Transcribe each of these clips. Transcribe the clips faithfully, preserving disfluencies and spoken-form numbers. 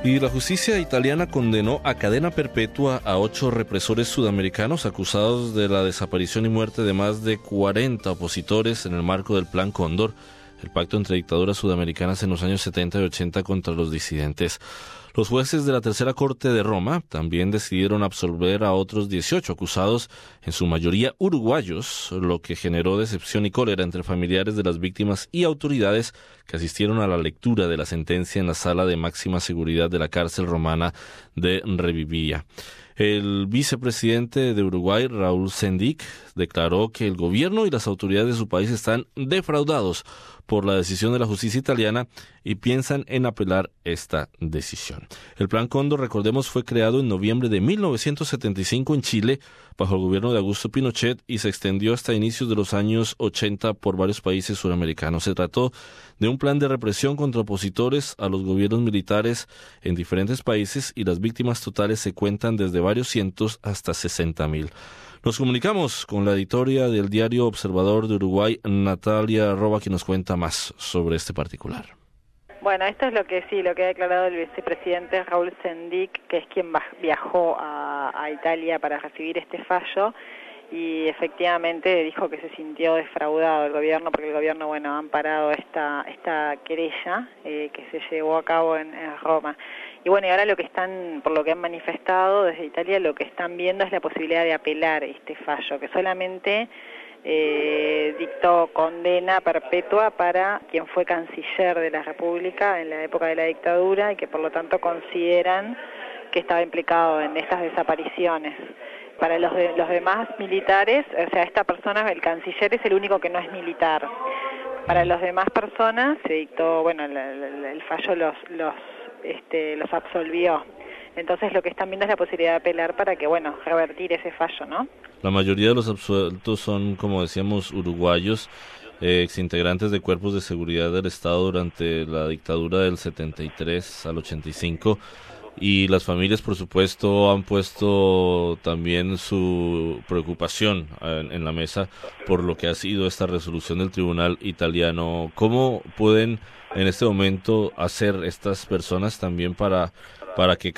Y la justicia italiana condenó a cadena perpetua a ocho represores sudamericanos acusados de la desaparición y muerte de más de cuarenta opositores en el marco del Plan Cóndor, el pacto entre dictaduras sudamericanas en los años setenta y ochenta contra los disidentes. Los jueces de la Tercera Corte de Roma también decidieron absolver a otros dieciocho acusados, en su mayoría uruguayos, lo que generó decepción y cólera entre familiares de las víctimas y autoridades que asistieron a la lectura de la sentencia en la sala de máxima seguridad de la cárcel romana de Revivia. El vicepresidente de Uruguay, Raúl Sendic, declaró que el gobierno y las autoridades de su país están defraudados por la decisión de la justicia italiana y piensan en apelar esta decisión. El Plan Cóndor, recordemos, fue creado en noviembre de mil novecientos setenta y cinco en Chile bajo el gobierno de Augusto Pinochet y se extendió hasta inicios de los años ochenta por varios países suramericanos. Se trató de un plan de represión contra opositores a los gobiernos militares en diferentes países y las víctimas totales se cuentan desde varios cientos hasta sesenta mil. Nos comunicamos con la editora del diario Observador de Uruguay, Natalia Roba, que nos cuenta más sobre este particular. Bueno, esto es lo que sí, lo que ha declarado el vicepresidente Raúl Sendic, que es quien viajó a, a Italia para recibir este fallo, y efectivamente dijo que se sintió defraudado el gobierno, porque el gobierno, bueno, ha amparado esta esta querella eh, que se llevó a cabo en, en Roma. Y bueno, y ahora lo que están, por lo que han manifestado desde Italia, lo que están viendo es la posibilidad de apelar este fallo, que solamente eh, dictó condena perpetua para quien fue canciller de la República en la época de la dictadura y que por lo tanto consideran que estaba implicado en estas desapariciones. Para los, de, los demás militares, o sea, esta persona, el canciller, es el único que no es militar. Para las demás personas se dictó, bueno, el, el, el fallo los, los, este, los absolvió. Entonces lo que están viendo es la posibilidad de apelar para que, bueno, revertir ese fallo, ¿no? La mayoría de los absueltos son, como decíamos, uruguayos, eh, exintegrantes de cuerpos de seguridad del Estado durante la dictadura del setenta y tres al ochenta y cinco. Y las familias, por supuesto, han puesto también su preocupación en, en la mesa por lo que ha sido esta resolución del tribunal italiano. ¿Cómo pueden en este momento hacer estas personas también para, para que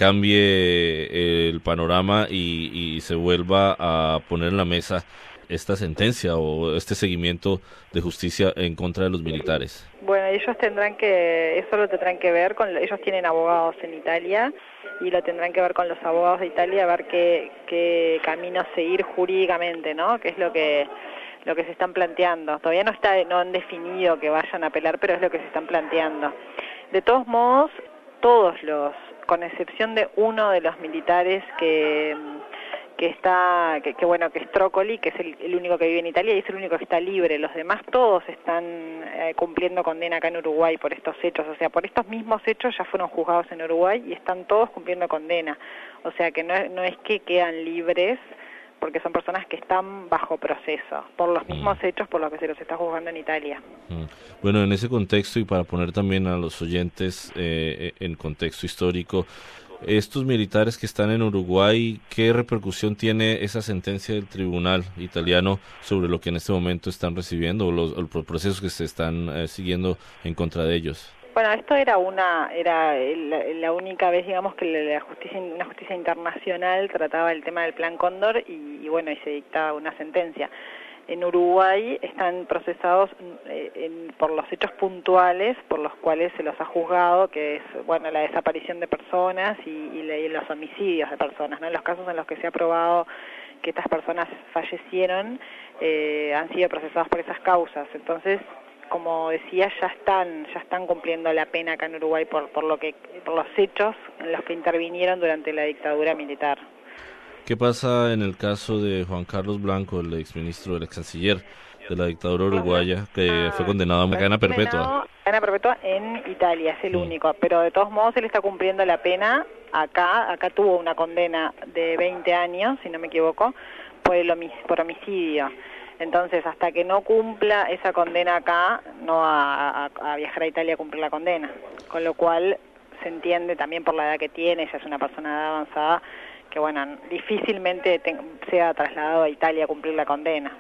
cambie el panorama y, y se vuelva a poner en la mesa esta sentencia o este seguimiento de justicia en contra de los militares? Bueno, ellos tendrán que, eso lo tendrán que ver con, ellos tienen abogados en Italia y lo tendrán que ver con los abogados de Italia, a ver qué, qué camino seguir jurídicamente, ¿no? Que es lo que lo que se están planteando. Todavía no está, no han definido que vayan a apelar, pero es lo que se están planteando. De todos modos, todos los, con excepción de uno de los militares que que está, que, que bueno, que es Trócoli, que es el, el único que vive en Italia y es el único que está libre. Los demás todos están eh, cumpliendo condena acá en Uruguay por estos hechos, o sea, por estos mismos hechos ya fueron juzgados en Uruguay y están todos cumpliendo condena. O sea, que no, no es que quedan libres, porque son personas que están bajo proceso, por los mismos mm. hechos por los que se los está juzgando en Italia. Mm. Bueno, en ese contexto y para poner también a los oyentes eh, en contexto histórico, estos militares que están en Uruguay, ¿qué repercusión tiene esa sentencia del tribunal italiano sobre lo que en este momento están recibiendo o los, los procesos que se están eh, siguiendo en contra de ellos? Bueno, esto era una era la, la única vez, digamos, que la justicia, una justicia internacional trataba el tema del Plan Cóndor y, y bueno, y se dictaba una sentencia. En Uruguay están procesados eh, en, por los hechos puntuales por los cuales se los ha juzgado, que es, bueno, la desaparición de personas y, y, la, y los homicidios de personas, ¿no? En los casos en los que se ha probado que estas personas fallecieron, eh, han sido procesados por esas causas. Entonces, como decía, ya están ya están cumpliendo la pena acá en Uruguay por por lo que por los hechos en los que intervinieron durante la dictadura militar. ¿Qué pasa en el caso de Juan Carlos Blanco, el exministro, el ex canciller de la dictadura uruguaya, que ah, fue condenado a cadena perpetua? Cadena perpetua en Italia, es el mm. único, pero de todos modos él está cumpliendo la pena acá. Acá tuvo una condena de veinte años, si no me equivoco, por, el homic- por homicidio. Entonces, hasta que no cumpla esa condena acá, no va a, a, a viajar a Italia a cumplir la condena. Con lo cual, se entiende también por la edad que tiene, ella es una persona de edad avanzada, que bueno, difícilmente te, sea trasladado a Italia a cumplir la condena.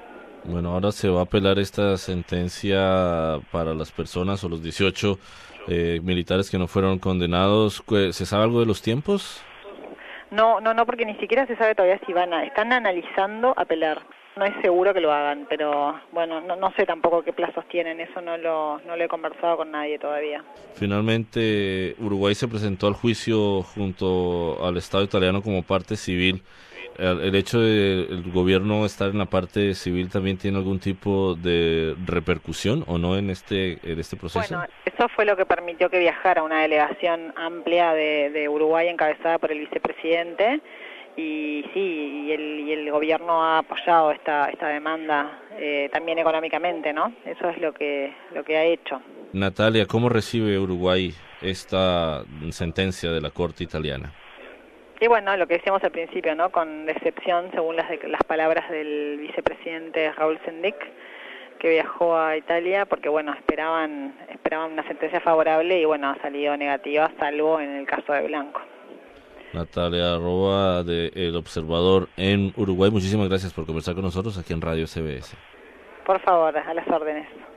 Bueno, ahora se va a apelar esta sentencia para las personas o los dieciocho eh, militares que no fueron condenados. ¿Se sabe algo de los tiempos? No, no, no, porque ni siquiera se sabe todavía si van a... Están analizando apelar. No es seguro que lo hagan, pero bueno, no, no sé tampoco qué plazos tienen. Eso no lo, no lo he conversado con nadie todavía. Finalmente, Uruguay se presentó al juicio junto al Estado italiano como parte civil. El, el hecho de el gobierno estar en la parte civil también tiene algún tipo de repercusión o no en este en este proceso. Bueno, eso fue lo que permitió que viajara una delegación amplia de, de Uruguay encabezada por el vicepresidente y sí, y el, y el gobierno ha apoyado esta esta demanda eh, también económicamente, ¿no? Eso es lo que lo que ha hecho. Natalia, ¿cómo recibe Uruguay esta sentencia de la Corte italiana? Y bueno, lo que decíamos al principio, ¿no? Con decepción, según las, de, las palabras del vicepresidente Raúl Sendic, que viajó a Italia, porque bueno, esperaban esperaban una sentencia favorable y bueno, ha salido negativa, salvo en el caso de Blanco. Natalia Roa, de El Observador en Uruguay, muchísimas gracias por conversar con nosotros aquí en Radio C B S. Por favor, a las órdenes.